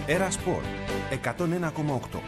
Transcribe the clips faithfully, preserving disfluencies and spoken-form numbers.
Έρα Σπορ εκατόν ένα κόμμα οκτώ.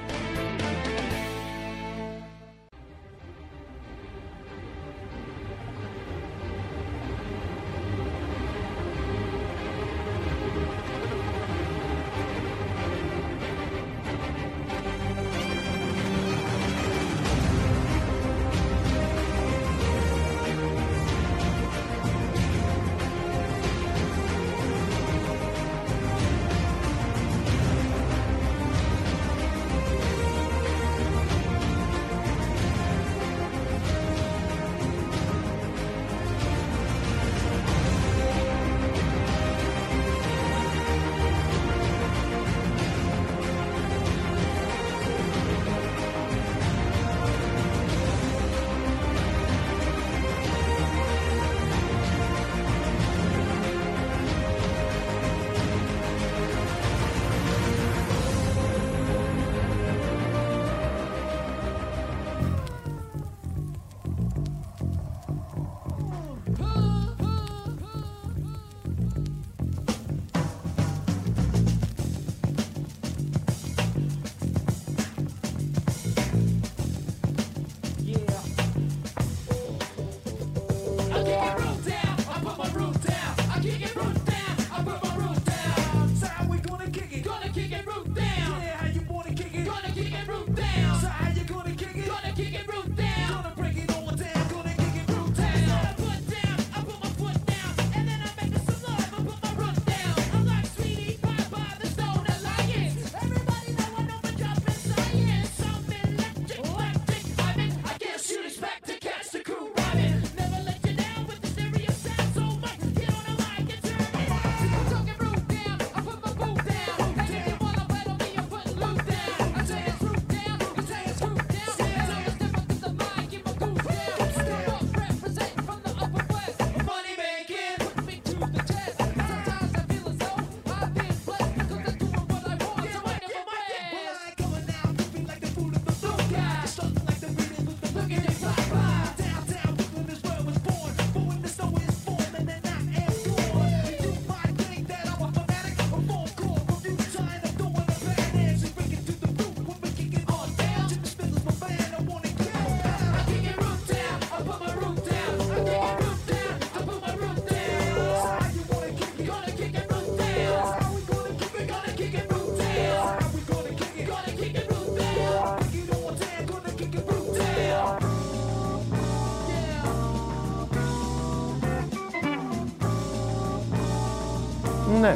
Ναι,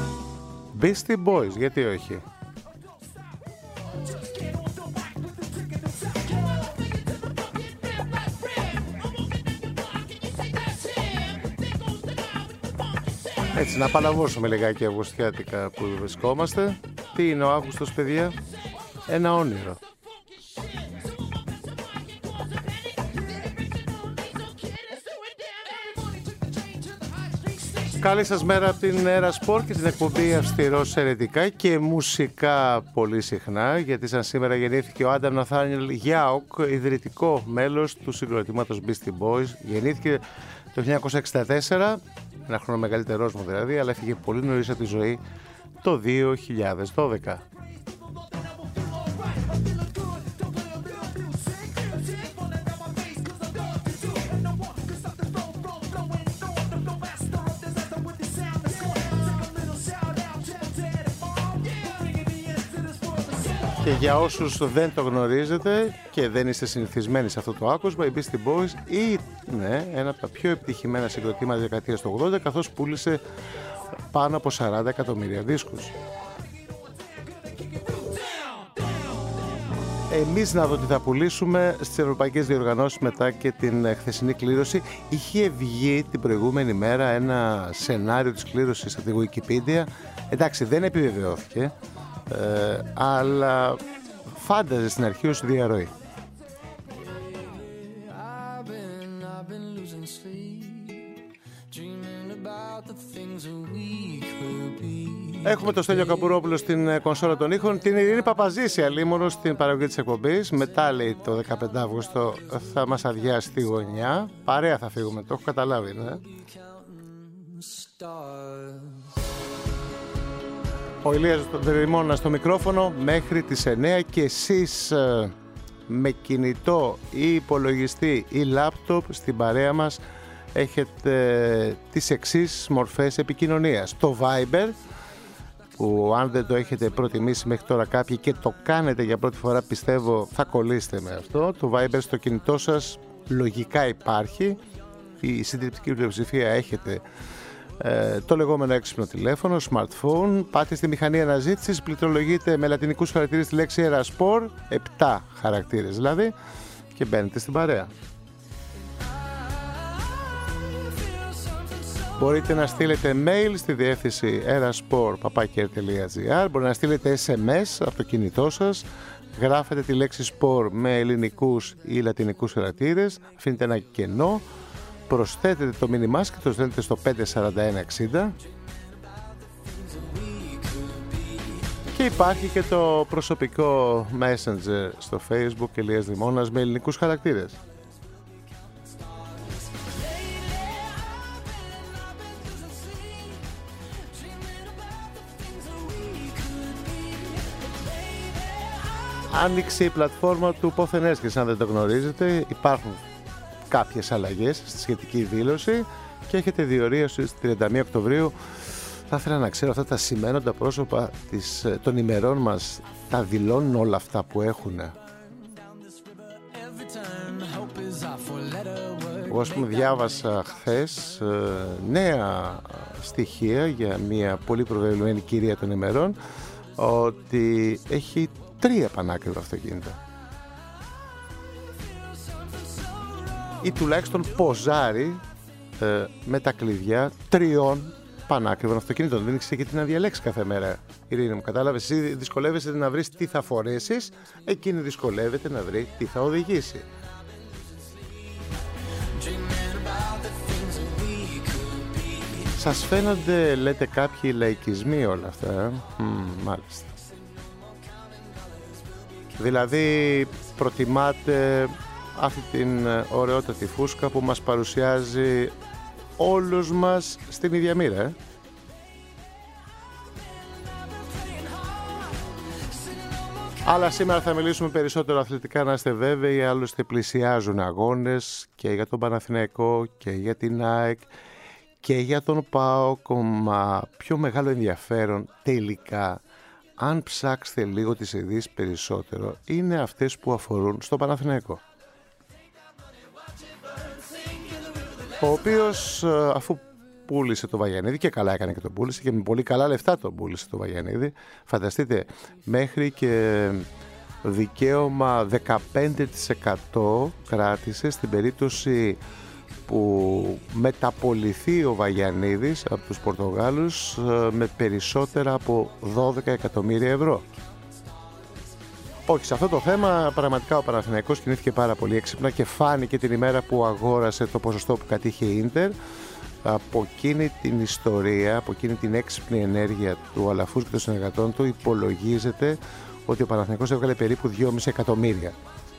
Beastie Boys, γιατί όχι. Έτσι, να απαλαβώσουμε λιγάκι αυγουστιάτικα που βρισκόμαστε. Τι είναι ο Αύγουστος, παιδιά? Ένα όνειρο. Καλή σας μέρα από την Έρα Σπορ και την εκπομπή αυστηρός ερετικά και μουσικά πολύ συχνά, γιατί σαν σήμερα γεννήθηκε ο Άνταμ Ναθάνιελ Γιάουκ, ιδρυτικό μέλος του συγκροτήματος Beastie Boys. Γεννήθηκε το χίλια εννιακόσια εξήντα τέσσερα, ένα χρόνο μεγαλύτερός μου δηλαδή, αλλά έφυγε πολύ νωρίς από τη ζωή το δύο χιλιάδες δώδεκα. Και για όσους δεν το γνωρίζετε και δεν είστε συνηθισμένοι σε αυτό το άκουσμα, οι Beastie Boys είναι ένα από τα πιο επιτυχημένα συγκροτήματα της δεκαετίας του ογδόντα, καθώς πούλησε πάνω από σαράντα εκατομμύρια δίσκους. Εμείς να δω τι θα πουλήσουμε στις ευρωπαϊκές διοργανώσεις μετά και την χθεσινή κλήρωση. Είχε βγει την προηγούμενη μέρα ένα σενάριο της κλήρωσης από τη Wikipedia. Εντάξει, δεν επιβεβαιώθηκε, ε, αλλά φάνταζε στην αρχή ως διαρροή. Έχουμε τον Στέλιο Καμπουρόπουλο στην κονσόλα των ήχων, την Ειρήνη Παπαζήση αλίμονο στην παραγωγή της εκπομπής. Μετά, λέει, το δεκαπέντε Αυγούστου θα μας αδειάσει τη γωνιά. Παρέα θα φύγουμε, το έχω καταλάβει, ναι. Ο Ηλίας Δρυμώνα στο μικρόφωνο μέχρι τις εννέα και εσείς ε, με κινητό ή υπολογιστή ή λάπτοπ στην παρέα μας έχετε τις εξής μορφές επικοινωνίας. Το Viber, που αν δεν το έχετε προτιμήσει μέχρι τώρα κάποιοι και το κάνετε για πρώτη φορά, πιστεύω θα κολλήσετε με αυτό. Το Viber στο κινητό σας λογικά υπάρχει. Η συντριπτική πλειοψηφία έχετε ε, το λεγόμενο έξυπνο τηλέφωνο, smartphone. Πάτε στη μηχανή αναζήτησης, πληκτρολογείτε με λατινικούς χαρακτήρες τη λέξη Eraspor, επτά χαρακτήρες δηλαδή, και μπαίνετε στην παρέα. Μπορείτε να στείλετε mail στη διεύθυνση eraspor παπάκι r τελεία gr. Μπορείτε να στείλετε ες εμ ες από το κινητό σας. Γράφετε τη λέξη sport με ελληνικούς ή λατινικούς χαρακτήρες. Αφήνετε ένα κενό. Προσθέτετε το μήνυμά σας και το στέλνετε στο πέντε τέσσερα ένα εξήντα. Και υπάρχει και το προσωπικό messenger στο Facebook Ηλίας Δρυμώνας με ελληνικούς χαρακτήρες. Άνοιξε η πλατφόρμα του Πόθεν Έσχες, αν δεν το γνωρίζετε. Υπάρχουν κάποιες αλλαγές στη σχετική δήλωση και έχετε διορία στις τριάντα μία Οκτωβρίου. Θα ήθελα να ξέρω, αυτά τα σημαίνοντα πρόσωπα της, των ημερών μας τα δηλώνουν όλα αυτά που έχουν? Εγώ ας πούμε διάβασα χθες ε, νέα στοιχεία για μια πολύ προβεβλημένη κυρία των ημερών, ότι έχει τρία πανάκριβα αυτοκίνητα ή τουλάχιστον ποζάρει ε, με τα κλειδιά τριών πανάκριβων αυτοκινήτων. Δεν ξέρει και τι να διαλέξει κάθε μέρα. Ειρήνη μου, κατάλαβες? Εσύ δυσκολεύεσαι να βρεις τι θα φορέσεις, εκείνη δυσκολεύεται να βρει τι θα οδηγήσει. Σας φαίνονται, λέτε κάποιοι, λαϊκισμοί όλα αυτά? Ε? Mm, μάλιστα. Δηλαδή προτιμάτε αυτή την ωραιότατη φούσκα που μας παρουσιάζει όλους μας στην ίδια μοίρα, ε? Αλλά σήμερα θα μιλήσουμε περισσότερο αθλητικά, να είστε βέβαιοι, άλλωστε πλησιάζουν αγώνες και για τον Παναθηναϊκό και για την ΑΕΚ και για τον ΠΑΟΚ. Μα πιο μεγάλο ενδιαφέρον τελικά, αν ψάξετε λίγο τις ειδήσεις περισσότερο, είναι αυτές που αφορούν στο Παναθηναϊκό, ο οποίος αφού πούλησε το Βαγιανίδη, και καλά έκανε και το πούλησε και με πολύ καλά λεφτά το πούλησε το Βαγιανίδη, φανταστείτε, μέχρι και δικαίωμα δεκαπέντε τοις εκατό κράτησε στην περίπτωση που μεταπολιθεί ο Βαγιανίδης από τους Πορτογάλους με περισσότερα από δώδεκα εκατομμύρια ευρώ. Όχι, σε αυτό το θέμα πραγματικά ο Παναθηναϊκός κινήθηκε πάρα πολύ έξυπνα και φάνηκε την ημέρα που αγόρασε το ποσοστό που κατήχε η Ίντερ. Από εκείνη την ιστορία, από εκείνη την έξυπνη ενέργεια του Αλαφούς και των συνεργατών του, υπολογίζεται ότι ο Παναθηναϊκός έβγαλε περίπου δυόμισι εκατομμύρια.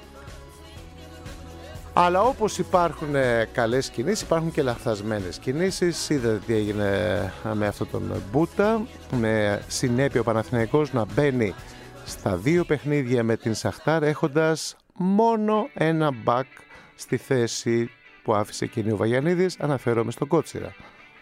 Αλλά όπως υπάρχουν καλές κινήσεις, υπάρχουν και λαθασμένες κινήσεις. Είδατε τι έγινε με αυτόν τον Μπούτα, με συνέπεια ο Παναθηναϊκός να μπαίνει στα δύο παιχνίδια με την Σαχτάρ έχοντας μόνο ένα μπακ στη θέση που άφησε εκείνη ο Βαγιανίδης, αναφέρομαι στον Κότσιρα.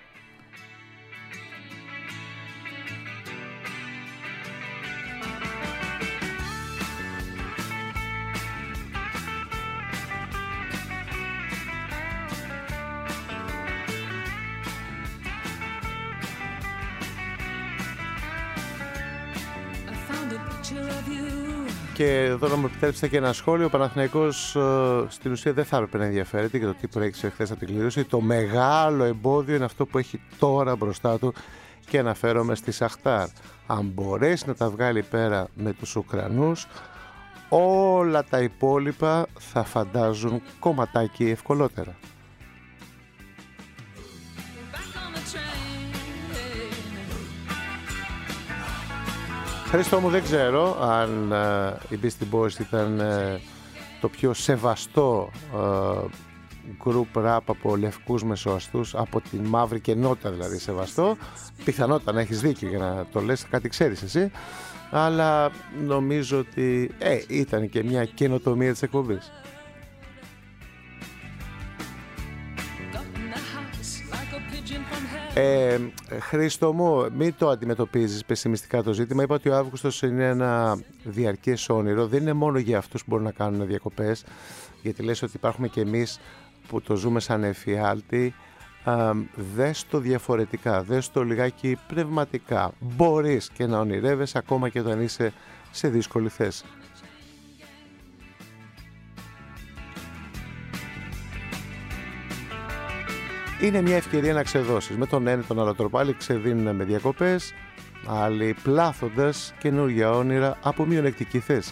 Και εδώ να μου επιτρέψετε και ένα σχόλιο. Ο Παναθηναϊκός ε, στην ουσία δεν θα έπρεπε να ενδιαφέρεται για το τι προέκυψε χθες από την κλήρωση. Το μεγάλο εμπόδιο είναι αυτό που έχει τώρα μπροστά του και αναφέρομαι στη Σαχτάρ. Αν μπορέσει να τα βγάλει πέρα με τους Ουκρανούς, όλα τα υπόλοιπα θα φαντάζουν κομματάκι ευκολότερα. Χρήστο μου, δεν ξέρω αν uh, η Beastie Boys ήταν uh, το πιο σεβαστό uh, group rap από λευκούς μεσοαστούς, από τη μαύρη κενότητα δηλαδή, σεβαστό. Πιθανότατα να έχεις δίκιο για να το λες, κάτι ξέρεις εσύ, αλλά νομίζω ότι ε, ήταν και μια καινοτομία της εκπομπής. Ε, Χρήστο μου, μην το αντιμετωπίζεις πεσημιστικά το ζήτημα. Είπα ότι ο Αύγουστος είναι ένα διαρκές όνειρο. Δεν είναι μόνο για αυτούς που μπορούν να κάνουν διακοπές, γιατί λες ότι υπάρχουμε και εμείς που το ζούμε σαν εφιάλτη. Α, δες το διαφορετικά, δες το λιγάκι πνευματικά. Μπορείς και να ονειρεύεσαι ακόμα και όταν είσαι σε δύσκολη θέση. Είναι μια ευκαιρία να ξεδώσεις. Με τον ένα τον άλλο τρόπο. Άλλοι ξεδίνουν με διακοπές, άλλοι πλάθοντας καινούργια όνειρα από μειονεκτική θέση.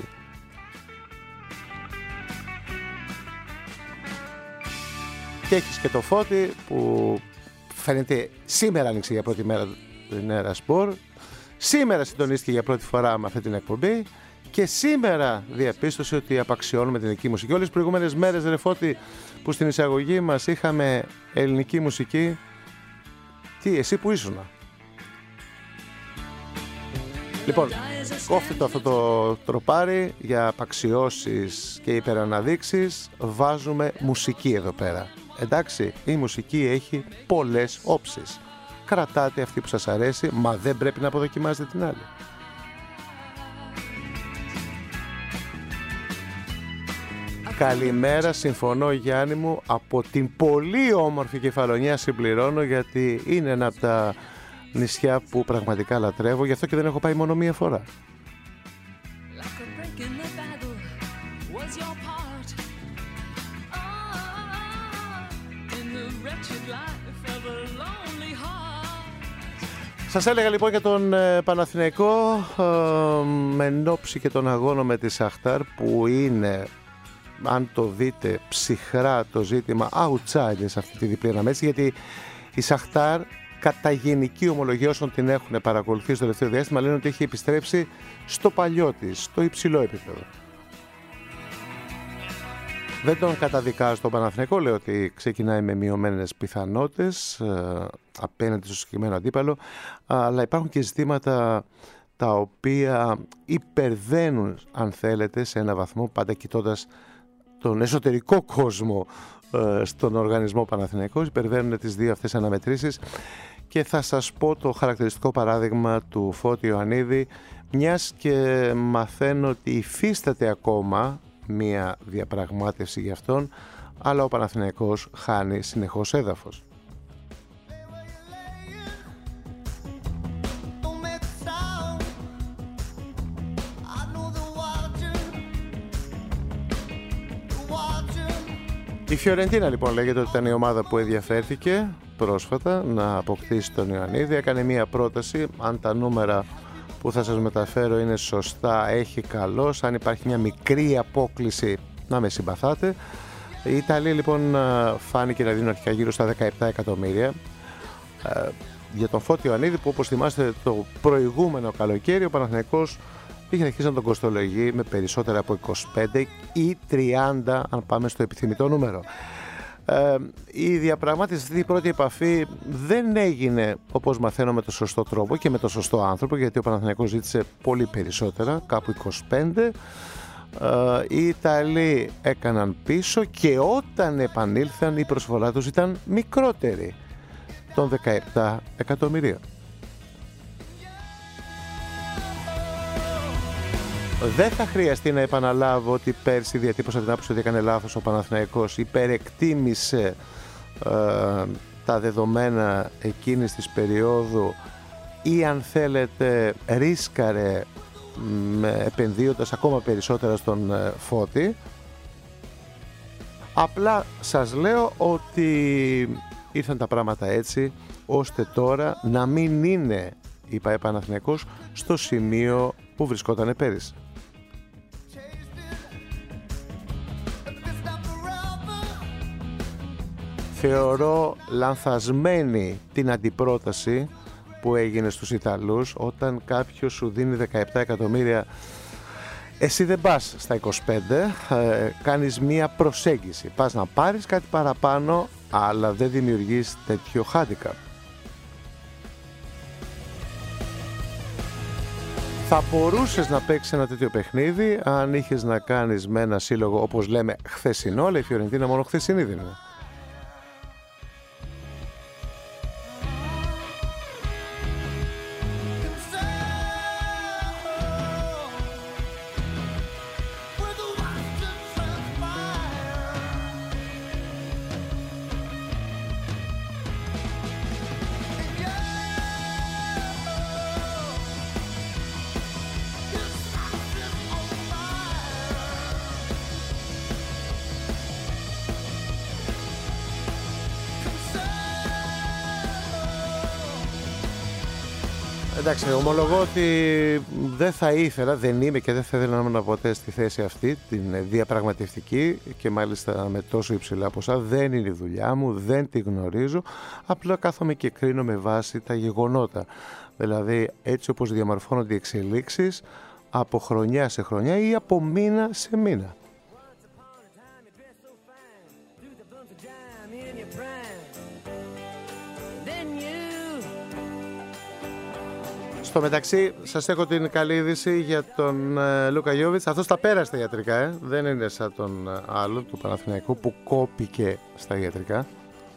Και έχεις και το Φώτη που φαίνεται σήμερα άνοιξε για πρώτη μέρα την Έρα Σπορ. Σήμερα συντονίστηκε για πρώτη φορά με αυτή την εκπομπή και σήμερα διαπίστωσε ότι απαξιώνουμε την ελληνική μουσική. Όλες τις προηγούμενες μέρες, ρε Φώτη, που στην εισαγωγή μας είχαμε ελληνική μουσική, τι, εσύ που ήσουνα? Λοιπόν, κόφτε το αυτό το τροπάρι για απαξιώσεις και υπεραναδείξεις. Βάζουμε μουσική εδώ πέρα. Εντάξει, η μουσική έχει πολλές όψεις. Κρατάτε αυτή που σας αρέσει, μα δεν πρέπει να αποδοκιμάζετε την άλλη. Καλημέρα, συμφωνώ Γιάννη μου, από την πολύ όμορφη Κεφαλονιά συμπληρώνω, γιατί είναι ένα από τα νησιά που πραγματικά λατρεύω, γι' αυτό και δεν έχω πάει μόνο μία φορά. Σας έλεγα λοιπόν για τον ε, Παναθηναϊκό ε, με ενόψει και τον αγώνα με τη Σαχτάρ, που είναι, αν το δείτε ψυχρά το ζήτημα, outsiders αυτή τη διπλή αναμέτρηση, γιατί η Σαχτάρ κατά γενική ομολογία όσων την έχουν παρακολουθήσει στο τελευταίο διάστημα λένε ότι έχει επιστρέψει στο παλιό της, στο υψηλό επίπεδο. Δεν τον καταδικάζω τον Παναθηναϊκό, λέω ότι ξεκινάει με μειωμένες πιθανότητες ε, απέναντι στο συγκεκριμένο αντίπαλο, αλλά υπάρχουν και ζητήματα τα οποία υπερβαίνουν, αν θέλετε, σε ένα βαθμό, πάντα κοιτώντας τον εσωτερικό κόσμο ε, στον οργανισμό Παναθηναϊκός, υπερβαίνουν τις δύο αυτές αναμετρήσεις, και θα σας πω το χαρακτηριστικό παράδειγμα του Φώτη Ιωαννίδη, μιας και μαθαίνω ότι υφίσταται ακόμα μία διαπραγμάτευση για αυτόν, αλλά ο Παναθηναϊκός χάνει συνεχώς έδαφος. Η Φιωρεντίνα λοιπόν λέγεται ότι ήταν η ομάδα που ενδιαφέρθηκε πρόσφατα να αποκτήσει τον Ιωαννίδη. Έκανε μία πρόταση, αν τα νούμερα που θα σας μεταφέρω είναι σωστά, έχει καλώς. Αν υπάρχει μια μικρή απόκλιση, να με συμπαθάτε. Η Ιταλία λοιπόν φάνηκε να δίνουν αρχικά γύρω στα δεκαεπτά εκατομμύρια ε, για τον Φώτη Ιωαννίδη, που όπως θυμάστε το προηγούμενο καλοκαίρι ο Παναθηναϊκός είχε αρχίσει να τον κοστολογεί με περισσότερα από είκοσι πέντε ή τριάντα, αν πάμε στο επιθυμητό νούμερο. Ε, η διαπραγμάτευση, αυτή η πρώτη επαφή δεν έγινε, όπως μαθαίνω, με το σωστό τρόπο και με το σωστό άνθρωπο, γιατί ο Παναθηναϊκός ζήτησε πολύ περισσότερα, κάπου είκοσι πέντε. Ε, οι Ιταλοί έκαναν πίσω και όταν επανήλθαν η προσφορά τους ήταν μικρότερη, των δεκαεπτά εκατομμυρίων. Δεν θα χρειαστεί να επαναλάβω ότι πέρσι διατύπωσα την άποψη ότι έκανε λάθος ο Παναθηναϊκός, υπερεκτίμησε ε, τα δεδομένα εκείνης της περίοδου, ή αν θέλετε ρίσκαρε με, επενδύοντας ακόμα περισσότερα στον ε, Φώτη. Απλά σας λέω ότι ήρθαν τα πράγματα έτσι ώστε τώρα να μην είναι η ΠΑΕ Παναθηναϊκός στο σημείο που βρισκόταν πέρυσι. Θεωρώ λανθασμένη την αντιπρόταση που έγινε στους Ιταλούς, όταν κάποιος σου δίνει δεκαεπτά εκατομμύρια Εσύ δεν πας στα είκοσι πέντε, ε, κάνεις μία προσέγγιση. Πας να πάρεις κάτι παραπάνω, αλλά δεν δημιουργείς τέτοιο handicap. Θα μπορούσες να παίξεις ένα τέτοιο παιχνίδι αν είχες να κάνεις με ένα σύλλογο, όπως λέμε, χθεσινό, αλλά η Φιωρεντίνα μόνο χθεσινή δεν είναι. Εντάξει, ομολογώ ότι δεν θα ήθελα, δεν είμαι και δεν θα ήθελα να ήμουν ποτέ στη θέση αυτή, την διαπραγματευτική και μάλιστα με τόσο υψηλά ποσά. Δεν είναι η δουλειά μου, δεν τη γνωρίζω, απλά κάθομαι και κρίνω με βάση τα γεγονότα. Δηλαδή έτσι όπως διαμορφώνονται οι εξελίξεις από χρονιά σε χρονιά ή από μήνα σε μήνα. Στο μεταξύ, σας έχω την καλή είδηση για τον ε, Λούκα Γιόβιτς. Αυτός τα πέρασε στα ιατρικά, ε. δεν είναι σαν τον ε, άλλο του Παναθηναϊκού που κόπηκε στα ιατρικά.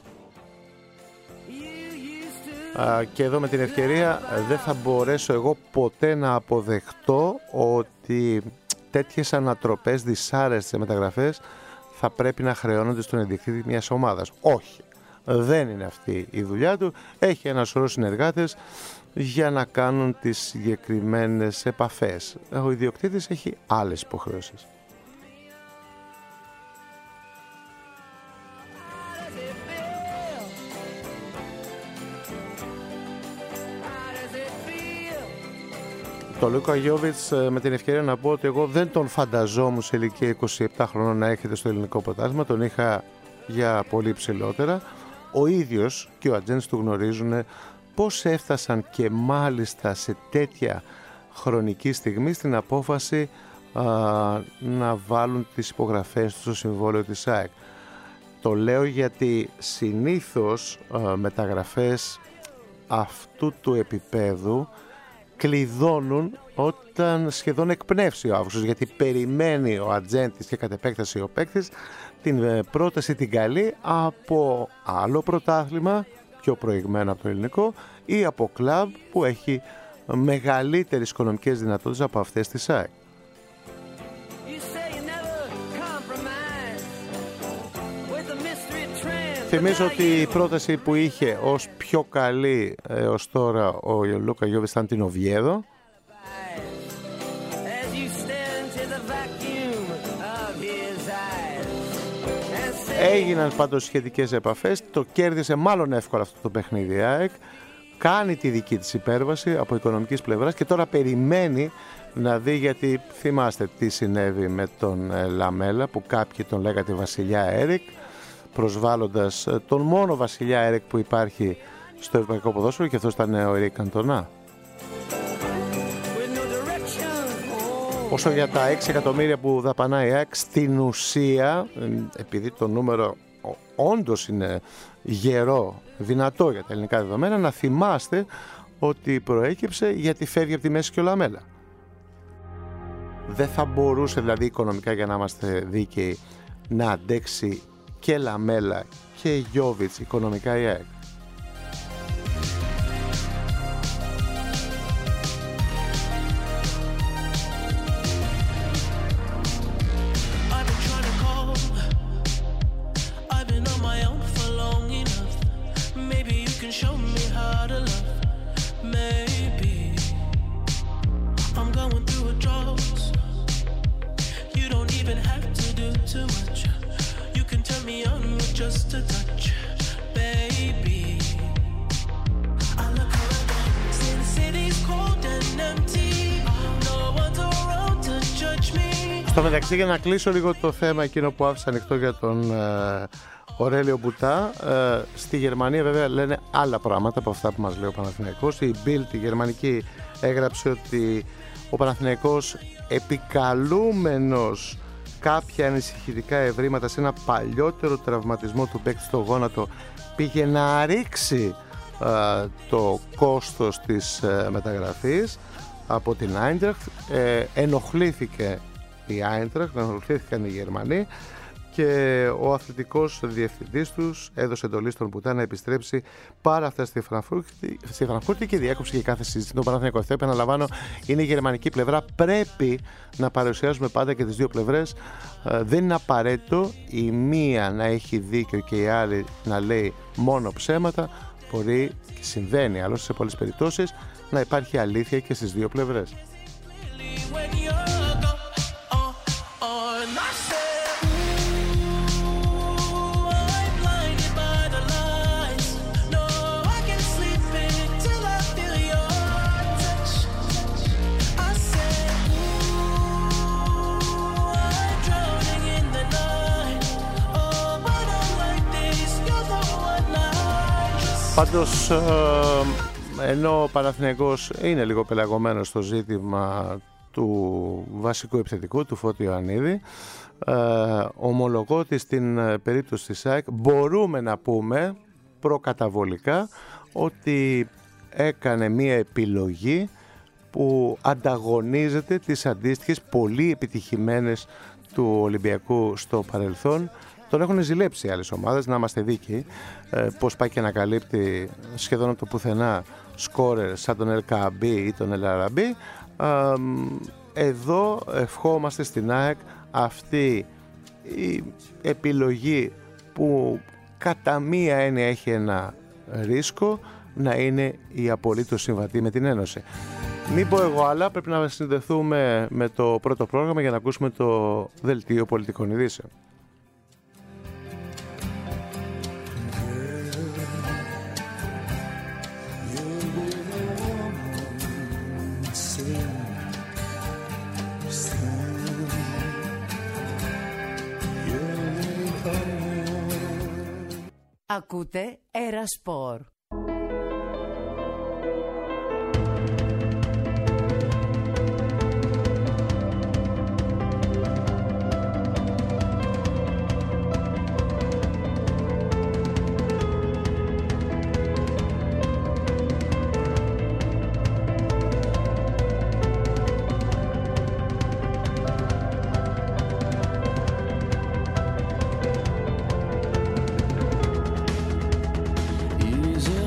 Α, και εδώ με την ευκαιρία ε, δεν θα μπορέσω εγώ ποτέ να αποδεχτώ ότι τέτοιες ανατροπές, δυσάρεστες μεταγραφές θα πρέπει να χρεώνονται στον ιδιοκτήτη μιας ομάδας. Όχι, δεν είναι αυτή η δουλειά του. Έχει ένα σωρό συνεργάτες για να κάνουν τις συγκεκριμένες επαφές. Ο ιδιοκτήτης έχει άλλες υποχρεώσεις. Το Λούκα Γιόβιτς, με την ευκαιρία να πω ότι εγώ δεν τον φανταζόμουν σε ηλικία είκοσι επτά χρονών να έρχεται στο ελληνικό πρωτάθλημα, τον είχα για πολύ ψηλότερα. Ο ίδιος και ο ατζέντης του γνωρίζουν πώς έφτασαν και μάλιστα σε τέτοια χρονική στιγμή στην απόφαση α, να βάλουν τις υπογραφές του στο συμβόλαιο της ΑΕΚ. Το λέω γιατί συνήθως α, μεταγραφές αυτού του επίπεδου κλειδώνουν όταν σχεδόν εκπνεύσει ο Αύγουστος, γιατί περιμένει ο ατζέντης και κατ' επέκταση ο παίκτης την πρόταση την καλή από άλλο πρωτάθλημα, πιο προηγμένο από το ελληνικό, ή από κλαμπ που έχει μεγαλύτερες οικονομικές δυνατότητες από αυτές της ΑΕΚ. Θυμίζω ότι η πρόταση που είχε ως πιο καλή έως τώρα ο Λούκα Γιόβιτς ήταν την Οβιέδο. Έγιναν πάντως σχετικές επαφές, το κέρδισε μάλλον εύκολα αυτό το παιχνίδι η ΑΕΚ, κάνει τη δική της υπέρβαση από οικονομικής πλευράς και τώρα περιμένει να δει, γιατί θυμάστε τι συνέβη με τον Λαμέλα που κάποιοι τον λέγατε Βασιλιά Έρικ, προσβάλλοντας τον μόνο Βασιλιά Έρικ που υπάρχει στο ευρωπαϊκό ποδόσφαιρο, και αυτός ήταν ο Ερικ Καντονά. Όσο για τα έξι εκατομμύρια που δαπανάει η ΑΕΚ, στην ουσία, επειδή το νούμερο όντως είναι γερό, δυνατό για τα ελληνικά δεδομένα, να θυμάστε ότι προέκυψε γιατί φεύγει από τη μέση και ο Λαμέλα. Δεν θα μπορούσε δηλαδή οικονομικά, για να είμαστε δίκαιοι, να αντέξει και Λαμέλα και Γιόβιτς οικονομικά η ΑΕΚ. Στο μεταξύ, για να κλείσω λίγο το θέμα εκείνο που άφησα ανοιχτό για τον ε, Ορέλιο Μπουτά, ε, στη Γερμανία βέβαια λένε άλλα πράγματα από αυτά που μας λέει ο Παναθηναϊκός. Η Bild, η γερμανική, έγραψε ότι ο Παναθηναϊκός επικαλούμενος κάποια ανησυχητικά ευρήματα σε ένα παλιότερο τραυματισμό του παίκτη στο γόνατο, πήγε να ρίξει α, το κόστος της α, μεταγραφής από την Άιντραχτ. ε, ενοχλήθηκε η Άιντραχτ, ενοχλήθηκαν οι Γερμανοί και ο αθλητικός διευθυντής τους έδωσε εντολή στον Πουτά να επιστρέψει πάρα αυτά στη Φραγκφούρτη, στη Φραγκφούρτη και διέκοψε και κάθε συζήτηση. Το Παναθηναϊκό, αυτό επαναλαμβάνω, είναι η γερμανική πλευρά. Πρέπει να παρουσιάζουμε πάντα και τις δύο πλευρές. Ε, δεν είναι απαραίτητο η μία να έχει δίκιο και η άλλη να λέει μόνο ψέματα. Μπορεί και συμβαίνει άλλωστε σε πολλές περιπτώσεις να υπάρχει αλήθεια και στις δύο πλευρές. Πάντως, ενώ ο Παναθηναϊκός είναι λίγο πελαγωμένος στο ζήτημα του βασικού επιθετικού, του Φώτη Ιωαννίδη, ε, ομολογώ ότι στην περίπτωση της ΑΕΚ μπορούμε να πούμε προκαταβολικά ότι έκανε μία επιλογή που ανταγωνίζεται τις αντίστοιχες πολύ επιτυχημένες του Ολυμπιακού στο παρελθόν. Τον έχουν ζηλέψει οι άλλες ομάδες, να είμαστε δίκαιοι, ε, πώς πάει και ανακαλύπτει σχεδόν από το πουθενά σκόρερ σαν τον Ελ Κααμπή ή τον Ελ Αραμπή. Ε, εδώ ευχόμαστε στην ΑΕΚ αυτή η επιλογή που κατά μία έννοια έχει ένα ρίσκο να είναι η απολύτως συμβατή με την Ένωση. Μην πω εγώ άλλα, πρέπει να συνδεθούμε με το πρώτο πρόγραμμα για να ακούσουμε το δελτίο πολιτικών ειδήσεων. Ακούτε Ερασπορ. Is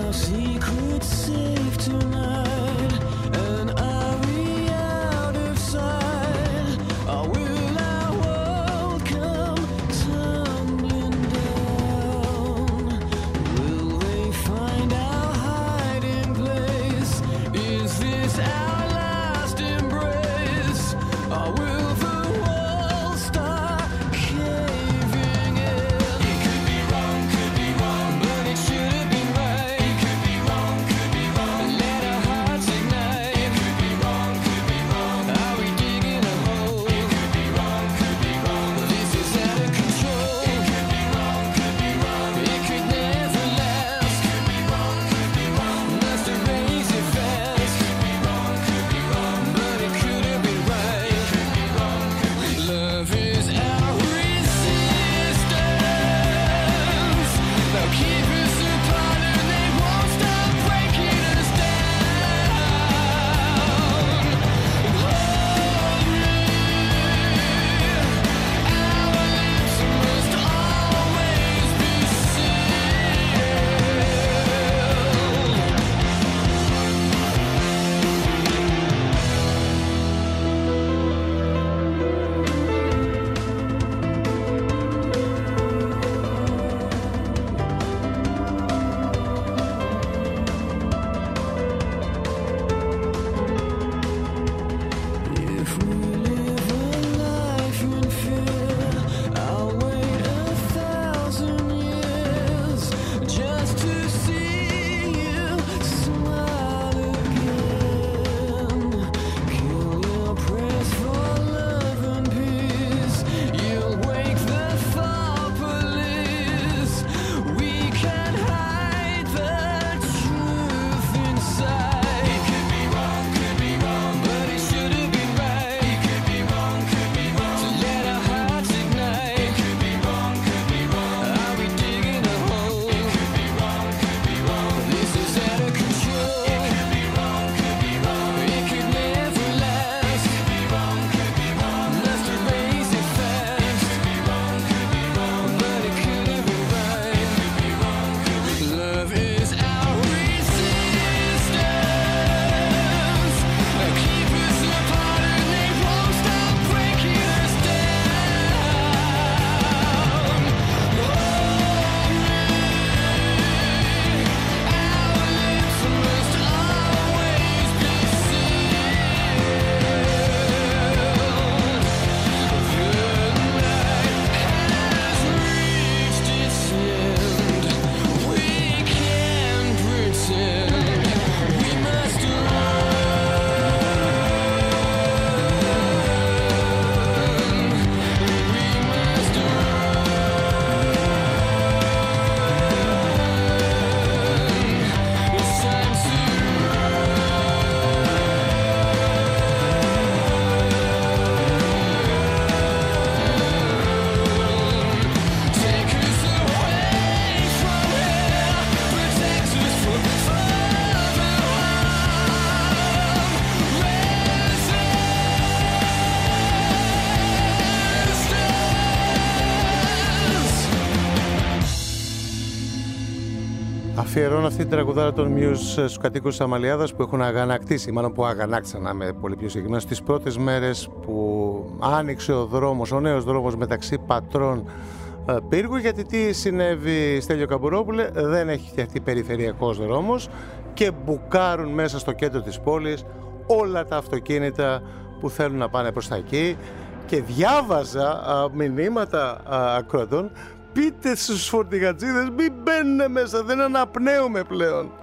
Αφιερώνω αυτή την τραγουδάρα των Muse στους κατοίκους της Αμαλιάδας που έχουν αγανακτήσει, μάλλον που αγανάκτησαν, να είμαι πολύ πιο συγκεκριμένος, τις πρώτες μέρες που άνοιξε ο δρόμος, ο νέος δρόμος μεταξύ Πατρών Πύργου. Γιατί τι συνέβη, Στέλιο Καμπουρόπουλε, δεν έχει φτιαχτεί περιφερειακός δρόμος και μπουκάρουν μέσα στο κέντρο της πόλης όλα τα αυτοκίνητα που θέλουν να πάνε προς τα εκεί. Και διάβαζα α, μηνύματα α, ακροατών: πείτε στους φορτηγατζίδες μην μπαίνουν μέσα, δεν αναπνέουμε πλέον.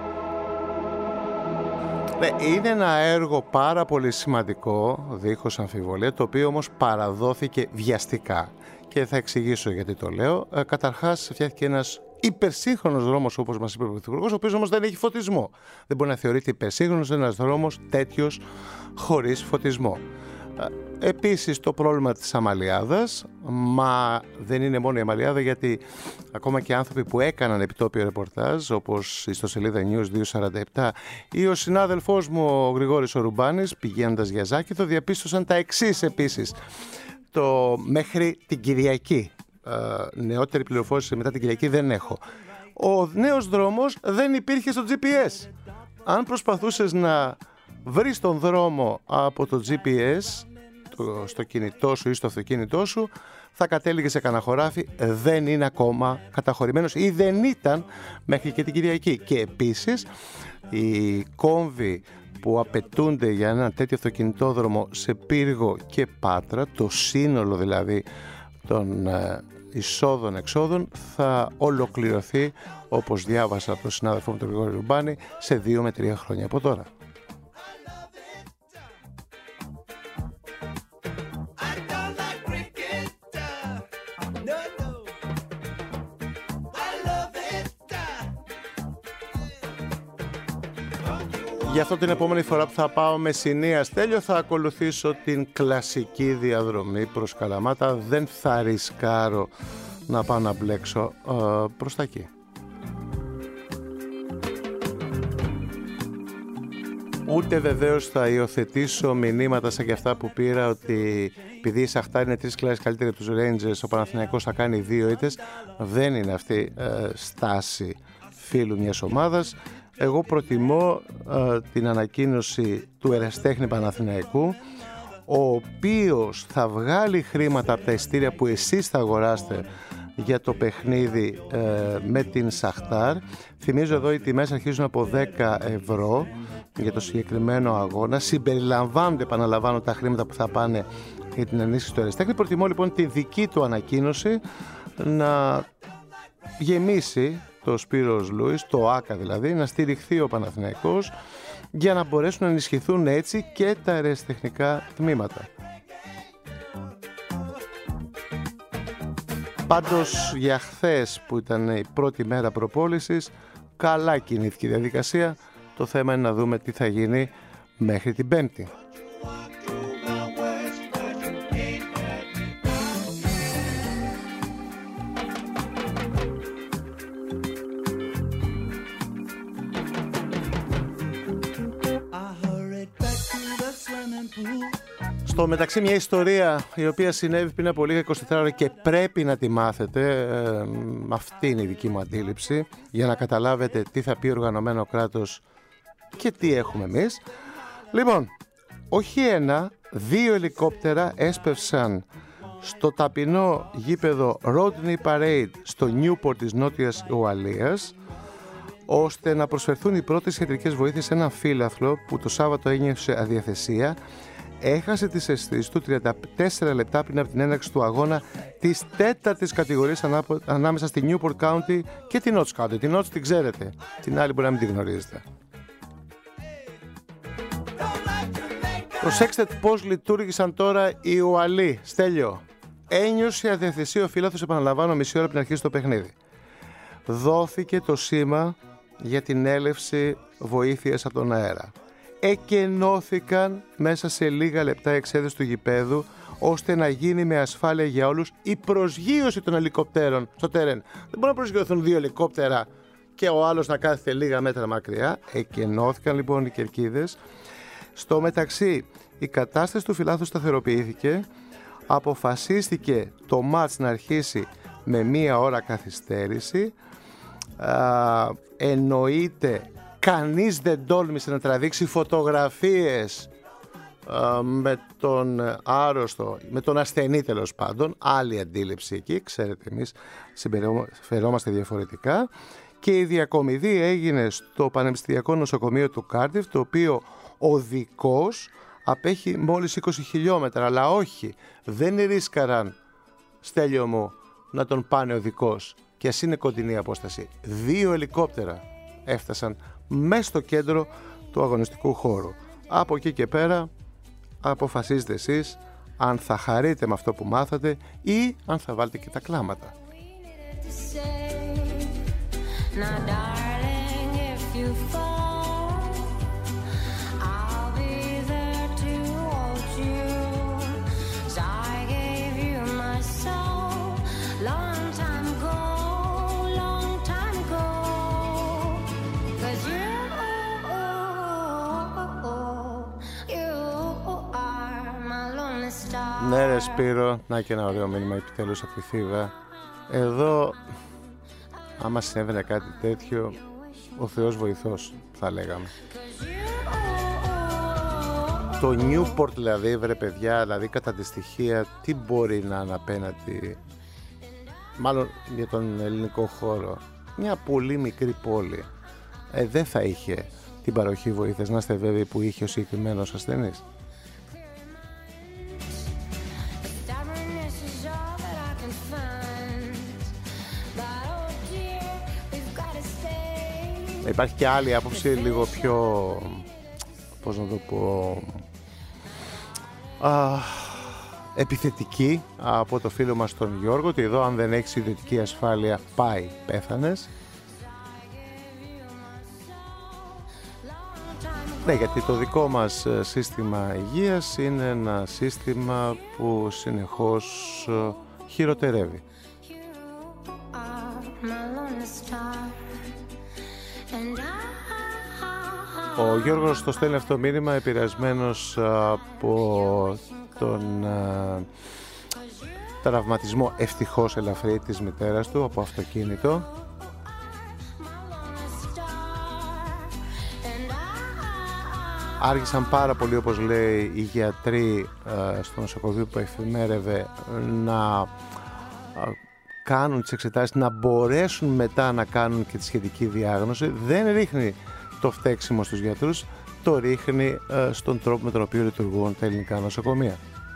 Ναι, είναι ένα έργο πάρα πολύ σημαντικό, δίχως αμφιβολία, το οποίο όμως παραδόθηκε βιαστικά. Και θα εξηγήσω γιατί το λέω. Ε, καταρχάς φτιάχτηκε ένας υπερσύγχρονος δρόμος, όπως μας είπε ο Πρωθυπουργός, ο οποίος όμως δεν έχει φωτισμό. Δεν μπορεί να θεωρείται υπερσύγχρονος ένας δρόμος τέτοιος χωρίς φωτισμό. Επίσης το πρόβλημα της Αμαλιάδας, μα δεν είναι μόνο η Αμαλιάδα, γιατί ακόμα και άνθρωποι που έκαναν επιτόπιο ρεπορτάζ, όπως η ιστοσελίδα News διακόσια σαράντα επτά ή ο συνάδελφός μου ο Γρηγόρης ο Ρουμπάνης, πηγαίνοντας για Ζάκηθο, διαπίστωσαν τα εξής επίσης. Το μέχρι την Κυριακή, ε, νεότερη πληροφόρηση μετά την Κυριακή δεν έχω. Ο νέος δρόμος δεν υπήρχε στο τζι πι ες. Αν προσπαθούσες να βρεις τον δρόμο από το τζι πι ες το, στο κινητό σου ή στο αυτοκίνητό σου, θα κατέληγε σε κανένα χωράφι, δεν είναι ακόμα καταχωρημένος ή δεν ήταν μέχρι και την Κυριακή. Και επίσης οι κόμβοι που απαιτούνται για ένα τέτοιο αυτοκινητόδρομο σε Πύργο και Πάτρα, το σύνολο δηλαδή των ε, εισόδων-εξόδων, θα ολοκληρωθεί, όπως διάβασα από τον συνάδελφο μου τον Γρηγόρη Ρουμπάνη, σε δύο με τρία χρόνια από τώρα. Γι' αυτό την επόμενη φορά που θα πάω Μεσσηνία, Στέλιο, θα ακολουθήσω την κλασική διαδρομή προς Καλαμάτα. Δεν θα ρισκάρω να πάω να μπλέξω ε, προς τα εκεί. Ούτε βεβαίως θα υιοθετήσω μηνύματα σαν και αυτά που πήρα, ότι επειδή η Σαχτάρ είναι τρεις κλάσεις καλύτερη από τους Rangers, ο Παναθηναϊκός θα κάνει δύο ήττες. Δεν είναι αυτή ε, στάση φίλου μιας ομάδας. Εγώ προτιμώ ε, την ανακοίνωση του ερασιτέχνη Παναθηναϊκού, ο οποίος θα βγάλει χρήματα από τα εισιτήρια που εσείς θα αγοράσετε για το παιχνίδι ε, με την Σαχτάρ. Θυμίζω εδώ οι τιμές αρχίζουν από δέκα ευρώ για το συγκεκριμένο αγώνα. Συμπεριλαμβάνονται, επαναλαμβάνω, τα χρήματα που θα πάνε για την ενίσχυση του ερασιτέχνη. Προτιμώ λοιπόν τη δική του ανακοίνωση να γεμίσει το Σπύρος Λούις, το ΆΚΑ δηλαδή, να στηριχθεί ο Παναθηναϊκός για να μπορέσουν να ενισχυθούν έτσι και τα ερασιτεχνικά τμήματα. Πάντως για χθες που ήταν η πρώτη μέρα προπόλησης, καλά κινήθηκε η διαδικασία. Το θέμα είναι να δούμε τι θα γίνει μέχρι την Πέμπτη. Στο μεταξύ, μια ιστορία η οποία συνέβη πριν από λίγα είκοσι τέσσερις ώρες και πρέπει να τη μάθετε, ε, αυτή είναι η δική μου αντίληψη, για να καταλάβετε τι θα πει οργανωμένο κράτος και τι έχουμε εμείς. Λοιπόν, όχι ένα, δύο ελικόπτερα έσπευσαν στο ταπεινό γήπεδο Rodney Parade στο Newport της Νότιας Ουαλίας, ώστε να προσφερθούν οι πρώτες ιατρικές βοήθειες σε έναν φύλαθλο που το Σάββατο ένιωσε αδιαθεσία. Έχασε τις αισθήσεις του τριάντα τέσσερα λεπτά πριν από την έναρξη του αγώνα της τέταρτης κατηγορίας ανάμεσα στη Newport County και την Notts County. Την Notts την ξέρετε, την άλλη μπορεί να μην την γνωρίζετε. Προσέξτε πώς λειτουργήσαν τώρα οι Ουαλοί. Στέλιο, ένιωσε αδιαθεσία ο φύλαθλος, επαναλαμβάνω, μισή ώρα πριν αρχίσει το παιχνίδι. Δόθηκε το σήμα για την έλευση βοήθειας από τον αέρα. Εκενώθηκαν μέσα σε λίγα λεπτά οι εξέδρες του γηπέδου, ώστε να γίνει με ασφάλεια για όλους η προσγείωση των ελικοπτέρων στο τερέν. Δεν μπορούν να προσγειωθούν δύο ελικόπτερα και ο άλλος να κάθεται λίγα μέτρα μακριά. Εκενώθηκαν λοιπόν οι κερκίδες. Στο μεταξύ, η κατάσταση του φυλάθου σταθεροποιήθηκε. Αποφασίστηκε το μάτς να αρχίσει με μία ώρα καθυστέρηση. Α, εννοείται κανείς δεν τόλμησε να τραβήξει φωτογραφίες α, με τον άρρωστο, με τον ασθενή τέλος πάντων. Άλλη αντίληψη εκεί, ξέρετε, εμείς συμπεριφερόμαστε διαφορετικά. Και η διακομιδή έγινε στο Πανεπιστημιακό Νοσοκομείο του Κάρντιφ, το οποίο οδικός απέχει μόλις είκοσι χιλιόμετρα, αλλά όχι, δεν ρίσκαραν, Στέλιο μου, να τον πάνε οδικός και ας είναι κοντινή απόσταση. Δύο ελικόπτερα έφτασαν μέσα στο κέντρο του αγωνιστικού χώρου. Από εκεί και πέρα αποφασίζετε εσείς αν θα χαρείτε με αυτό που μάθατε ή αν θα βάλετε και τα κλάματα. Now, darling, if you fall, I'll be there to hold you. 'Cause I gave you my soul long time ago, long time ago. 'Cause you, you are my lonely star. Ναι ρε Σπύρο, να και ένα ωραίο μήνυμα επιτέλους από τη Θήβα. Εδώ άμα συνέβαινε κάτι τέτοιο, ο Θεός βοηθός, θα λέγαμε. Το Newport δηλαδή, βρε παιδιά, δηλαδή κατά τη στοιχεία, τι μπορεί να είναι απέναντι, μάλλον για τον ελληνικό χώρο, μια πολύ μικρή πόλη. Ε, δεν θα είχε την παροχή βοήθειας, να είστε βέβαιοι, που είχε ο συγκεκριμένος ασθενής. Υπάρχει και άλλη άποψη, λίγο πιο, πώς να το πω, α, επιθετική από το φίλο μας τον Γιώργο, ότι εδώ αν δεν έχεις ιδιωτική ασφάλεια πάει, πέθανες. Ναι, γιατί το δικό μας σύστημα υγείας είναι ένα σύστημα που συνεχώς χειροτερεύει. Ο Γιώργος το στέλνει αυτό μήνυμα επηρεασμένος από τον α, τραυματισμό, ευτυχώς ελαφρύ, της μητέρας του από αυτοκίνητο. Άργησαν πάρα πολύ, όπως λέει, οι γιατροί α, στο νοσοκομείο που εφημέρευε να α, κάνουν τις εξετάσεις, να μπορέσουν μετά να κάνουν και τη σχετική διάγνωση. Δεν ρίχνει το φταίξιμο στους γιατρούς, το ρίχνει ε, στον τρόπο με τον οποίο λειτουργούν τα ελληνικά νοσοκομεία.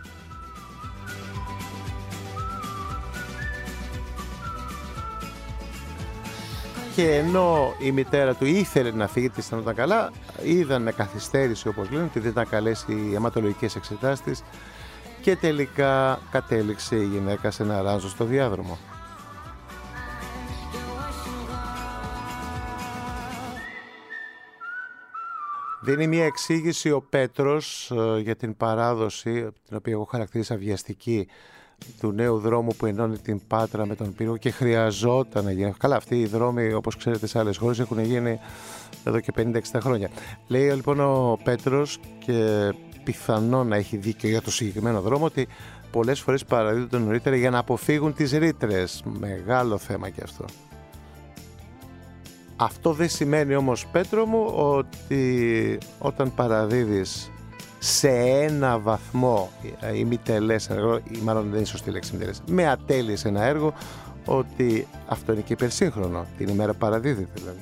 Και ενώ η μητέρα του ήθελε να φύγει, της ήταν καλά, είδαν με καθυστέρηση, όπως λένε, ότι δεν ήταν καλές οι αιματολογικές εξετάσεις της και τελικά κατέληξε η γυναίκα σε ένα ράζο στο διάδρομο. Δίνει μια εξήγηση ο Πέτρος ε, για την παράδοση, την οποία εγώ χαρακτήρισα βιαστική, του νέου δρόμου που ενώνει την Πάτρα με τον Πύργο και χρειαζόταν να γίνει. Καλά, αυτοί οι δρόμοι, όπως ξέρετε, σε άλλες χώρες έχουν γίνει εδώ και πενήντα εξήντα χρόνια. Λέει λοιπόν ο Πέτρος, και πιθανό να έχει δίκιο για το συγκεκριμένο δρόμο, ότι πολλές φορές παραδίδονται νωρίτερα για να αποφύγουν τις ρήτρες. Μεγάλο θέμα και αυτό. Αυτό δεν σημαίνει όμως, Πέτρο μου, ότι όταν παραδίδεις σε ένα βαθμό ημιτελές έργο, ή μάλλον δεν είναι σωστή λέξη ημιτελές, με ατέλειες ένα έργο, ότι αυτό είναι και υπερσύγχρονο, την ημέρα παραδίδεται δηλαδή.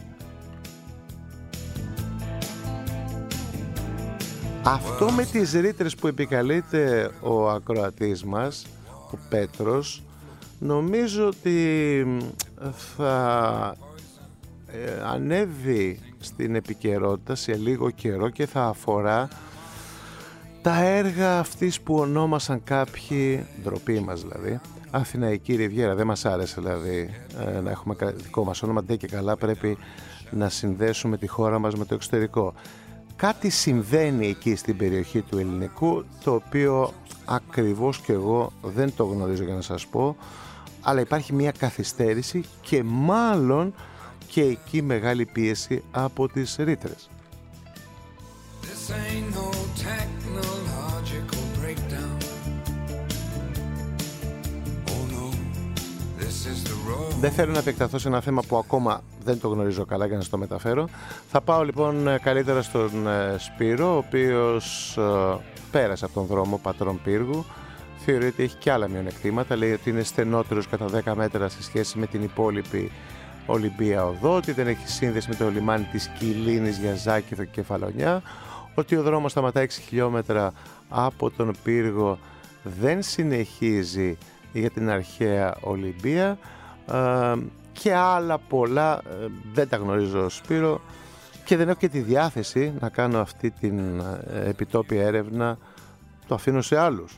Αυτό με τις ρήτρες που επικαλείται ο ακροατής μας, ο Πέτρος, νομίζω ότι θα ε, ανέβει στην επικαιρότητα σε λίγο καιρό και θα αφορά τα έργα αυτής που ονόμασαν κάποιοι, ντροπή μας δηλαδή, Αθηναϊκή Ριβιέρα. Δεν μας άρεσε δηλαδή ε, να έχουμε δικό μας όνομα, ντε και καλά πρέπει να συνδέσουμε τη χώρα μας με το εξωτερικό. Κάτι συμβαίνει εκεί στην περιοχή του ελληνικού, το οποίο ακριβώς και εγώ δεν το γνωρίζω για να σας πω, αλλά υπάρχει μια καθυστέρηση και μάλλον και εκεί μεγάλη πίεση από τις ρήτρες. Δεν θέλω να επεκταθώ σε ένα θέμα που ακόμα δεν το γνωρίζω καλά για να στο μεταφέρω. Θα πάω λοιπόν καλύτερα στον Σπύρο, ο οποίος ε, πέρασε από τον δρόμο Πατρών Πύργου. Θεωρεί ότι έχει και άλλα μειονεκτήματα. Λέει ότι είναι στενότερος κατά δέκα μέτρα σε σχέση με την υπόλοιπη Ολυμπία οδό, ότι δεν έχει σύνδεση με το λιμάνι της Κιλίνης για Ζάκηθο και Κεφαλονιά, ότι ο δρόμος σταματά έξι χιλιόμετρα από τον πύργο, δεν συνεχίζει για την αρχαία Ολυμπία ε, και άλλα πολλά. Ε, δεν τα γνωρίζω, Σπύρο, και δεν έχω και τη διάθεση να κάνω αυτή την ε, επιτόπια έρευνα. Το αφήνω σε άλλους.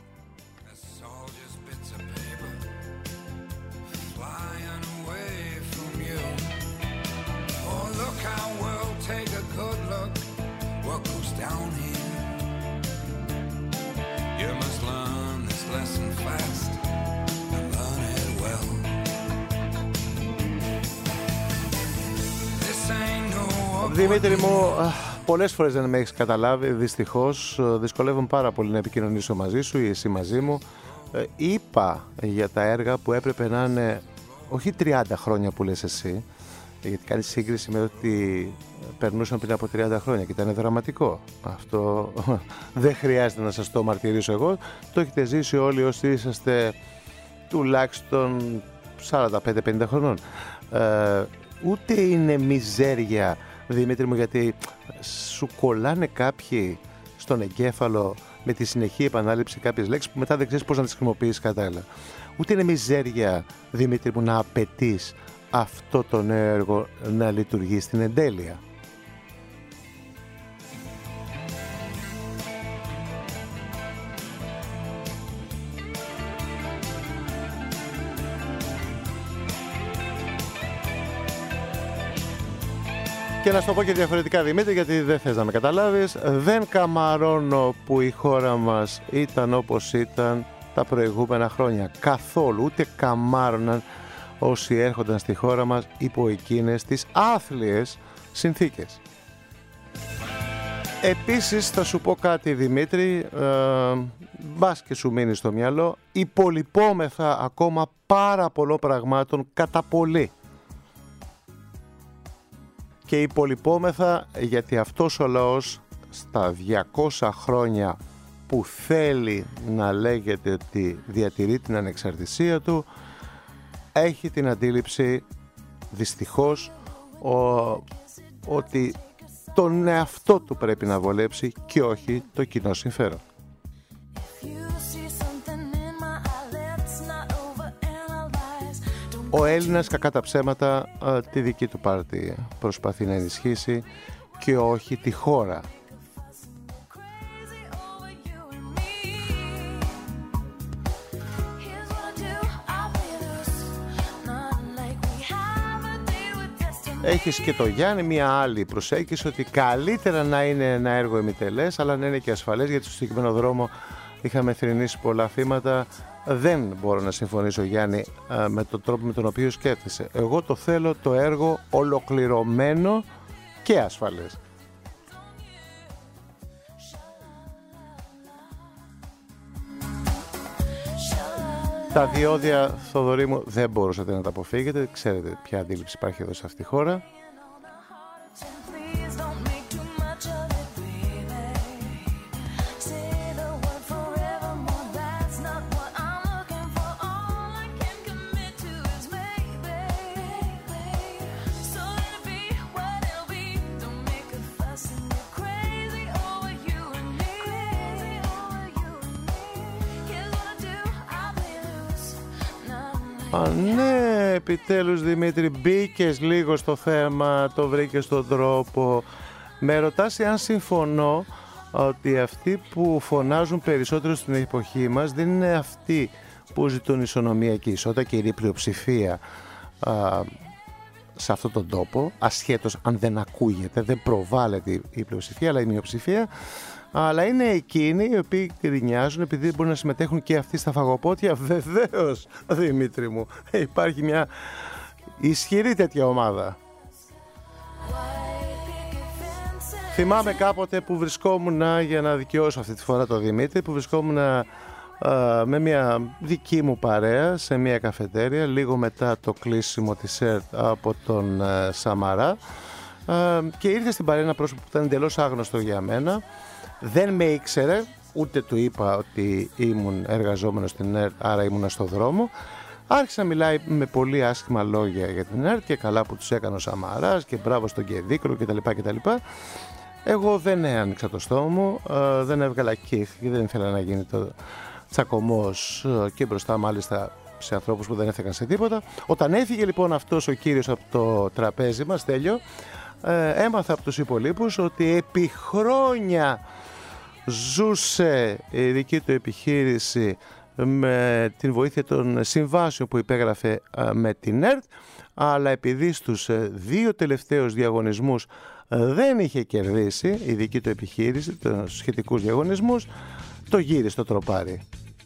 Δημήτρη μου, πολλές φορές δεν με έχεις καταλάβει, δυστυχώς. Δυσκολεύομαι πάρα πολύ να επικοινωνήσω μαζί σου ή εσύ μαζί μου. Είπα για τα έργα που έπρεπε να είναι όχι τριάντα χρόνια που λες εσύ, γιατί κάνεις σύγκριση με ότι περνούσαν πριν από τριάντα χρόνια και ήταν δραματικό. Αυτό δεν χρειάζεται να σας το μαρτυρήσω εγώ. Το έχετε ζήσει όλοι όσοι είσαστε τουλάχιστον σαράντα πέντε πενήντα χρονών. Ε, ούτε είναι μιζέρια, Δημήτρη μου, γιατί σου κολλάνε κάποιοι στον εγκέφαλο με τη συνεχή επανάληψη κάποιες λέξεις που μετά δεν ξέρεις πώς να τις χρησιμοποιήσεις κατάλληλα. Ούτε είναι μιζέρια, Δημήτρη μου, να απαιτείς αυτό το νέο έργο να λειτουργεί στην εντέλεια. Και να σου το πω και διαφορετικά, Δημήτρη, γιατί δεν θες να με καταλάβεις. Δεν καμαρώνω που η χώρα μας ήταν όπως ήταν τα προηγούμενα χρόνια. Καθόλου. Ούτε καμάρωναν όσοι έρχονταν στη χώρα μας υπό εκείνες τις άθλιες συνθήκες. Επίσης θα σου πω κάτι, Δημήτρη, ε, μπας και σου μείνει στο μυαλό. Υπολοιπόμεθα ακόμα πάρα πολλών πραγμάτων κατά πολύ. Και υπολοιπόμεθα γιατί αυτός ο λαός στα διακόσια χρόνια που θέλει να λέγεται ότι διατηρεί την ανεξαρτησία του, έχει την αντίληψη δυστυχώς ο, ότι τον εαυτό του πρέπει να βολέψει και όχι το κοινό συμφέρον. Ο Έλληνας, κακά τα ψέματα, τη δική του πάρτι προσπαθεί να ενισχύσει και όχι τη χώρα. Έχεις και το Γιάννη μια άλλη προσέγγιση, ότι καλύτερα να είναι ένα έργο ημιτελές αλλά να είναι και ασφαλές, γιατί στο συγκεκριμένο δρόμο είχαμε θρηνήσει πολλά θύματα. Δεν μπορώ να συμφωνήσω, Γιάννη, με τον τρόπο με τον οποίο σκέφτεσαι. Εγώ το θέλω το έργο ολοκληρωμένο και ασφαλές. Τα διόδια, Θοδωρή μου, δεν μπορούσατε να τα αποφύγετε. Ξέρετε ποια αντίληψη υπάρχει εδώ σε αυτή τη χώρα. Α, ναι, επιτέλους, Δημήτρη, μπήκες λίγο στο θέμα, το βρήκες τον τρόπο. Με ρωτάς αν συμφωνώ ότι αυτοί που φωνάζουν περισσότερο στην εποχή μας δεν είναι αυτοί που ζητούν ισονομία και ισότητα, και είναι η πλειοψηφία α, σε αυτόν τον τόπο, ασχέτως αν δεν ακούγεται, δεν προβάλλεται η πλειοψηφία, αλλά η μειοψηφία. Αλλά είναι εκείνοι οι οποίοι γκρινιάζουν επειδή μπορούν να συμμετέχουν και αυτοί στα φαγοπότια. Βεβαίως, Δημήτρη μου, υπάρχει μια ισχυρή τέτοια ομάδα. Θυμάμαι κάποτε που βρισκόμουν, για να δικαιώσω αυτή τη φορά το Δημήτρη, που βρισκόμουν με μια δική μου παρέα σε μια καφετέρια λίγο μετά το κλείσιμο της ΕΡΤ από τον Σαμαρά, και ήρθε στην παρέα ένα πρόσωπο που ήταν εντελώς άγνωστο για μένα, δεν με ήξερε, ούτε του είπα ότι ήμουν εργαζόμενος στην ΕΡΤ, άρα ήμουνα στο δρόμο. Άρχισε να μιλάει με πολύ άσχημα λόγια για την ΕΡΤ και καλά που τους έκανε ο Σαμαράς και μπράβο στον Κεδίκρο κτλ. κτλ. Εγώ δεν άνοιξα το στόμα μου, δεν έβγαλα κύχ και δεν ήθελα να γίνει το τσακωμός και μπροστά μάλιστα σε ανθρώπους που δεν έφταγαν σε τίποτα. Όταν έφυγε λοιπόν αυτός ο κύριος από το τραπέζι μας, Τέλειο, έμαθα από τους υπολείπους ότι επί χρόνια ζούσε η δική του επιχείρηση με την βοήθεια των συμβάσεων που υπέγραφε με την ΕΡΤ, αλλά επειδή στους δύο τελευταίους διαγωνισμούς δεν είχε κερδίσει η δική του επιχείρηση τους σχετικούς διαγωνισμούς, το γύρισε το τροπάρι.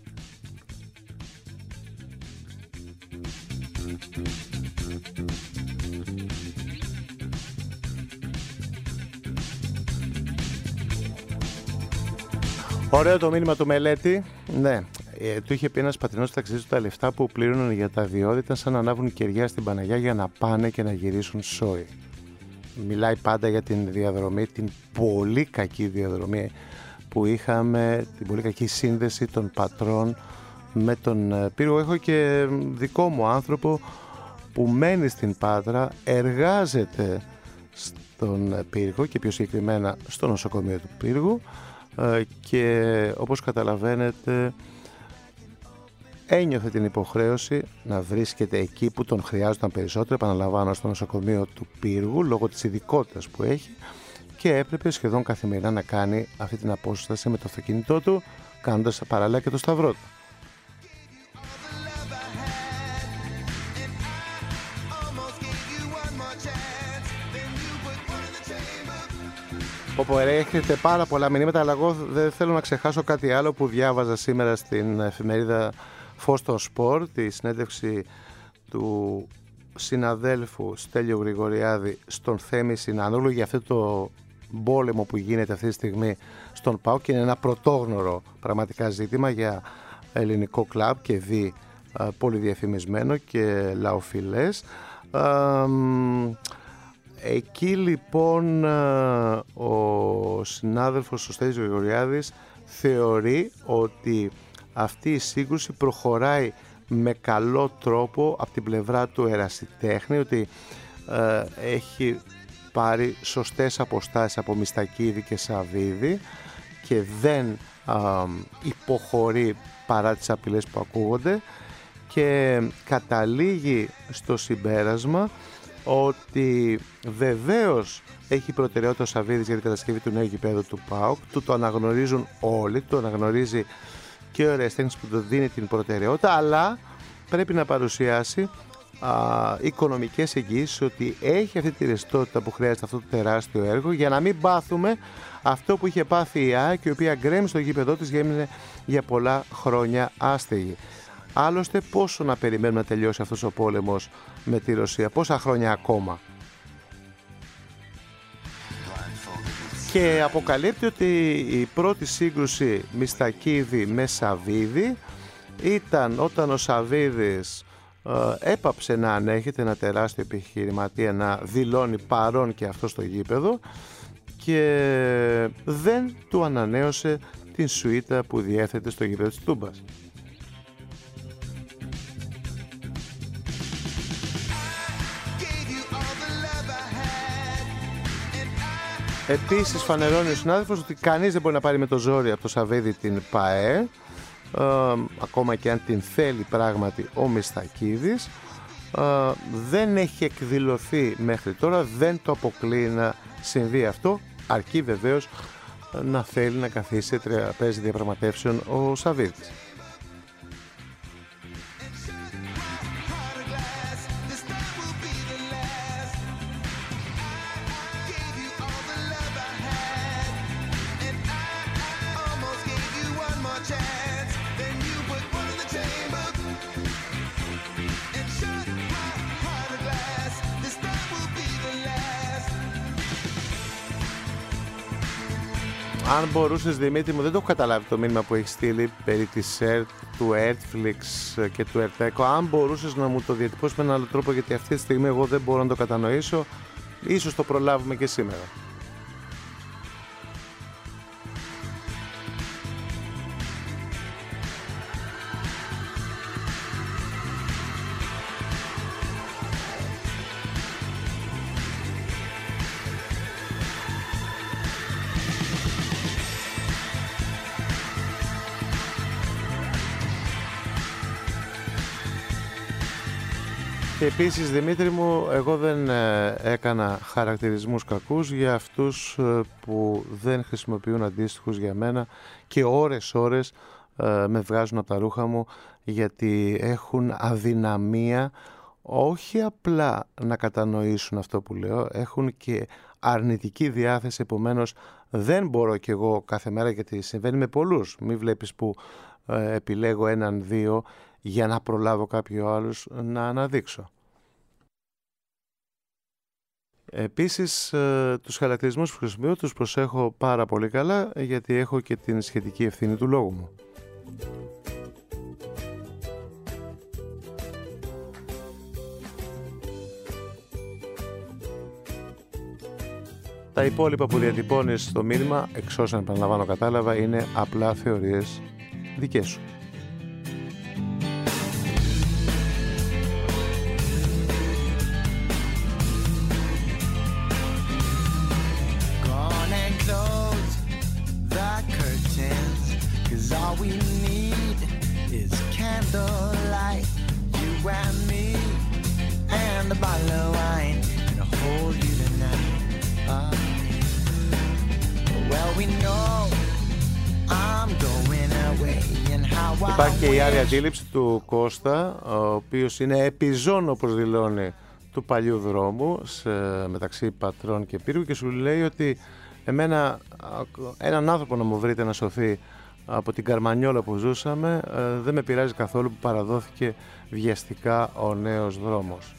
Ωραίο το μήνυμα του Μελέτη. Ναι, ε, του είχε πει ένας πατρινός ταξιτζής τα λεφτά που πλήρωναν για τα διόδια ήταν σαν να ανάβουν κεριά στην Παναγιά για να πάνε και να γυρίσουν σόι. Μιλάει πάντα για την διαδρομή, την πολύ κακή διαδρομή που είχαμε, την πολύ κακή σύνδεση των πατρών με τον Πύργο. Έχω και δικό μου άνθρωπο που μένει στην Πάτρα, εργάζεται στον Πύργο και πιο συγκεκριμένα στο νοσοκομείο του Πύργου, και όπως καταλαβαίνετε ένιωθε την υποχρέωση να βρίσκεται εκεί που τον χρειάζονταν περισσότερο, επαναλαμβάνω στο νοσοκομείο του Πύργου λόγω της ειδικότητας που έχει, και έπρεπε σχεδόν καθημερινά να κάνει αυτή την απόσταση με το αυτοκίνητό του, κάνοντας παράλληλα και το σταυρό του. Όπου έχετε πάρα πολλά μηνύματα, αλλά εγώ δεν θέλω να ξεχάσω κάτι άλλο που διάβαζα σήμερα στην εφημερίδα Φως στο Σπορ, τη συνέντευξη του συναδέλφου Στέλιο Γρηγοριάδη στον Θέμη Συνάνολο για αυτό το πόλεμο που γίνεται αυτή τη στιγμή στον ΠΑΟΚ, και είναι ένα πρωτόγνωρο πραγματικά ζήτημα για ελληνικό κλαμπ και δι πολυδιαφημισμένο και λαοφιλές. Εκεί λοιπόν ο συνάδελφος ο Στέλιος Γρηγοριάδης θεωρεί ότι αυτή η σύγκρουση προχωράει με καλό τρόπο από την πλευρά του ερασιτέχνη, ότι ε, έχει πάρει σωστές αποστάσεις από Μιστακίδη και Σαββίδη και δεν ε, υποχωρεί παρά τις απειλές που ακούγονται, και καταλήγει στο συμπέρασμα ότι βεβαίως έχει προτεραιότητα ο Σαββίδης για την κατασκευή του νέου γηπέδου του ΠΑΟΚ, του το αναγνωρίζουν όλοι, το αναγνωρίζει και ο ερασιτέχνης που του δίνει την προτεραιότητα, αλλά πρέπει να παρουσιάσει α, οικονομικές εγγυήσεις ότι έχει αυτή τη ρευστότητα που χρειάζεται αυτό το τεράστιο έργο, για να μην πάθουμε αυτό που είχε πάθει η ΑΕΚ, η οποία γκρέμισε το γήπεδό της και έμεινε για πολλά χρόνια άστεγη. Άλλωστε, πόσο να περιμένουμε να τελειώσει αυτός ο πόλεμος με τη Ρωσία, πόσα χρόνια ακόμα? Και αποκαλύπτει ότι η πρώτη σύγκρουση Μιστακίδη με Σαββίδη ήταν όταν ο Σαββίδης ε, έπαψε να ανέχεται ένα τεράστιο επιχειρηματία να δηλώνει παρόν και αυτό στο γήπεδο, και δεν του ανανέωσε την σουίτα που διέθετε στο γήπεδο της Τούμπας. Επίσης φανερώνει ο συνάδελφος ότι κανείς δεν μπορεί να πάρει με το ζόρι από το Σαββίδη την ΠΑΕ, ε, ακόμα και αν την θέλει πράγματι ο Μιστακίδης. Ε, δεν έχει εκδηλωθεί μέχρι τώρα, δεν το αποκλείει να συμβεί αυτό, αρκεί βεβαίως να θέλει να καθίσει σε τραπέζι διαπραγματεύσεων ο Σαββίδης. Αν μπορούσες, Δημήτρη μου, δεν το έχω καταλάβει το μήνυμα που έχει στείλει περί της ΕΡΤ, του Netflix και του ΕΡΤΕΚΟ. Αν μπορούσες να μου το διατυπώσεις με έναν άλλο τρόπο, γιατί αυτή τη στιγμή εγώ δεν μπορώ να το κατανοήσω, ίσως το προλάβουμε και σήμερα. Και επίσης, Δημήτρη μου, εγώ δεν ε, έκανα χαρακτηρισμούς κακούς για αυτούς ε, που δεν χρησιμοποιούν αντίστοιχους για μένα και ώρες ώρες ε, με βγάζουν από τα ρούχα μου, γιατί έχουν αδυναμία όχι απλά να κατανοήσουν αυτό που λέω, έχουν και αρνητική διάθεση. Επομένως δεν μπορώ κι εγώ κάθε μέρα, γιατί συμβαίνει με πολλούς, μην βλέπεις που ε, επιλέγω έναν δύο για να προλάβω κάποιο άλλος να αναδείξω. Επίσης, ε, τους χαρακτηρισμούς που χρησιμοποιώ τους προσέχω πάρα πολύ καλά, γιατί έχω και την σχετική ευθύνη του λόγου μου. Τα υπόλοιπα που διατυπώνεις στο μήνυμα, εξ όσων επαναλαμβάνω κατάλαβα, είναι απλά θεωρίες δικές σου. Υπάρχει και η άλλη αντίληψη του Κώστα, ο οποίος είναι επιζών, όπως δηλώνει, του παλιού δρόμου σε, μεταξύ Πατρών και Πύργου, και σου λέει ότι εμένα, έναν άνθρωπο να μου βρείτε να σωθεί από την καρμανιόλα που ζούσαμε, δεν με πειράζει καθόλου που παραδόθηκε βιαστικά ο νέος δρόμος.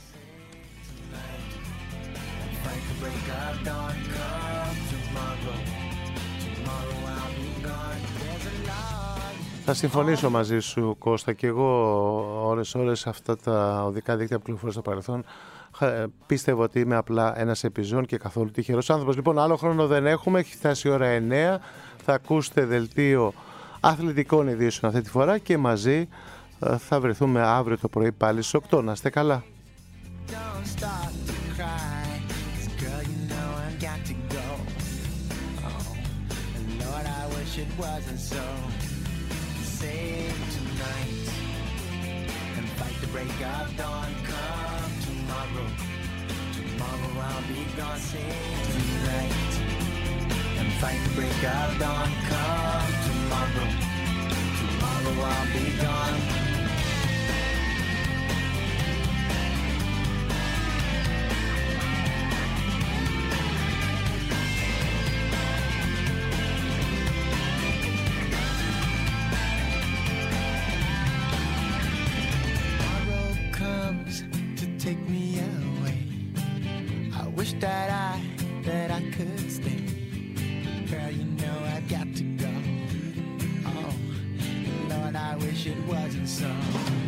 Θα συμφωνήσω μαζί σου, Κώστα, και εγώ ώρες ώρες αυτά τα οδικά δίκτυα που κυκλοφορούν στο παρελθόν πίστευω ότι είμαι απλά ένας επιζών και καθόλου τυχερός άνθρωπος. Λοιπόν, άλλο χρόνο δεν έχουμε, έχει φτάσει η ώρα εννέα, θα ακούσετε δελτίο αθλητικών ειδήσεων αυτή τη φορά και μαζί θα βρεθούμε αύριο το πρωί πάλι στις οκτώ. Να είστε καλά. Break of dawn, come tomorrow. Tomorrow I'll be gone, sing tonight. And fight the break of dawn, come tomorrow. Tomorrow I'll be gone. Take me away. I wish that I, that I could stay. Girl, you know I've got to go. Oh, Lord, I wish it wasn't so.